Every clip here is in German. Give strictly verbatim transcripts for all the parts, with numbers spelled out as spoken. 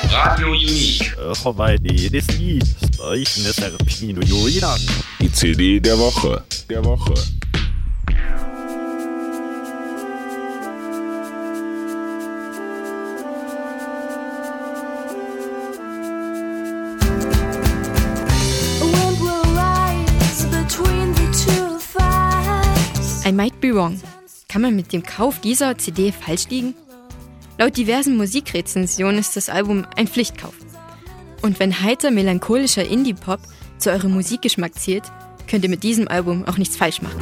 Radio Unique. Die C D der Woche. Der Woche. I Might Be Wrong. Kann man mit dem Kauf dieser C D falsch liegen? Laut diversen Musikrezensionen ist das Album ein Pflichtkauf. Und wenn heiter melancholischer Indie-Pop zu eurem Musikgeschmack zielt, könnt ihr mit diesem Album auch nichts falsch machen.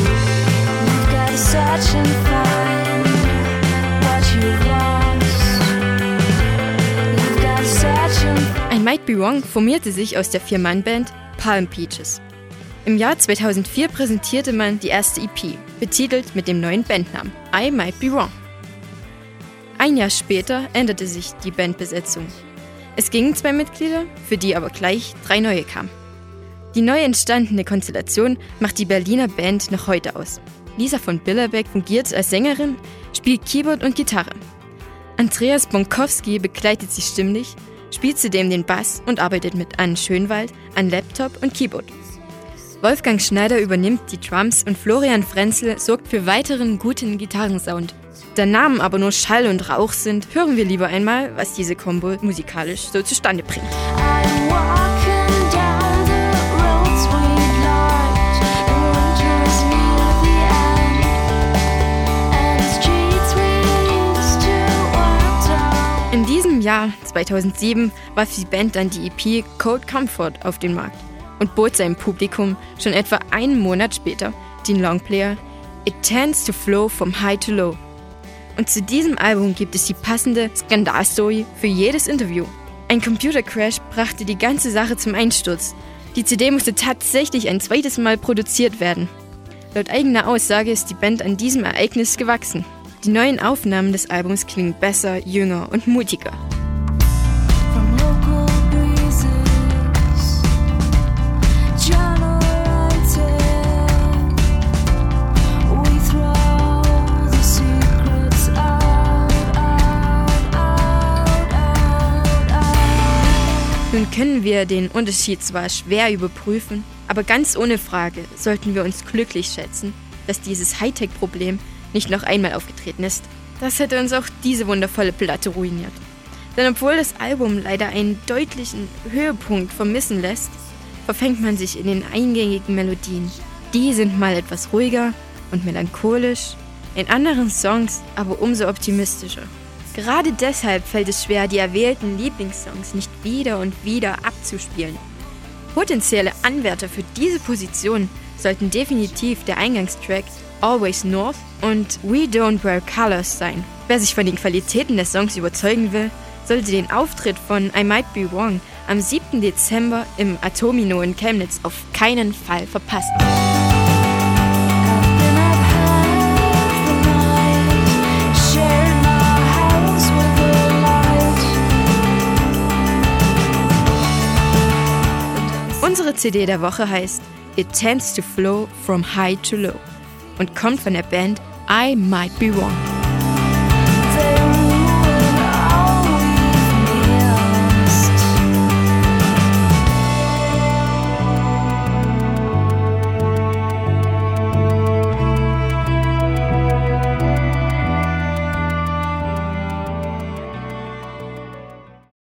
I Might Be Wrong formierte sich aus der Vier-Mann-Band Palm Peaches. Im Jahr zweitausendvier präsentierte man die erste E P, betitelt mit dem neuen Bandnamen I Might Be Wrong. Ein Jahr später änderte sich die Bandbesetzung. Es gingen zwei Mitglieder, für die aber gleich drei neue kamen. Die neu entstandene Konstellation macht die Berliner Band noch heute aus. Lisa von Billerbeck fungiert als Sängerin, spielt Keyboard und Gitarre. Andreas Bonkowski begleitet sie stimmlich, spielt zudem den Bass und arbeitet mit Anne Schönwald an Laptop und Keyboard. Wolfgang Schneider übernimmt die Drums und Florian Frenzel sorgt für weiteren guten Gitarrensound. Da Namen aber nur Schall und Rauch sind, hören wir lieber einmal, was diese Kombo musikalisch so zustande bringt. In diesem Jahr, zweitausendsieben, warf die Band dann die E P Cold Comfort auf den Markt und bot seinem Publikum schon etwa einen Monat später den Longplayer It Tends to Flow from High to Low. Und zu diesem Album gibt es die passende Skandalstory für jedes Interview. Ein Computercrash brachte die ganze Sache zum Einsturz. Die C D musste tatsächlich ein zweites Mal produziert werden. Laut eigener Aussage ist die Band an diesem Ereignis gewachsen. Die neuen Aufnahmen des Albums klingen besser, jünger und mutiger. Nun können wir den Unterschied zwar schwer überprüfen, aber ganz ohne Frage sollten wir uns glücklich schätzen, dass dieses Hightech-Problem nicht noch einmal aufgetreten ist. Das hätte uns auch diese wundervolle Platte ruiniert. Denn obwohl das Album leider einen deutlichen Höhepunkt vermissen lässt, verfängt man sich in den eingängigen Melodien. Die sind mal etwas ruhiger und melancholisch, in anderen Songs aber umso optimistischer. Gerade deshalb fällt es schwer, die erwählten Lieblingssongs nicht wieder und wieder abzuspielen. Potenzielle Anwärter für diese Position sollten definitiv der Eingangstrack Always North und We Don't Wear Colors sein. Wer sich von den Qualitäten des Songs überzeugen will, sollte den Auftritt von I Might Be Wrong am siebten Dezember im Atomino in Chemnitz auf keinen Fall verpassen. Unsere C D der Woche heißt It Tends to Flow from High to Low und kommt von der Band I Might Be Wrong.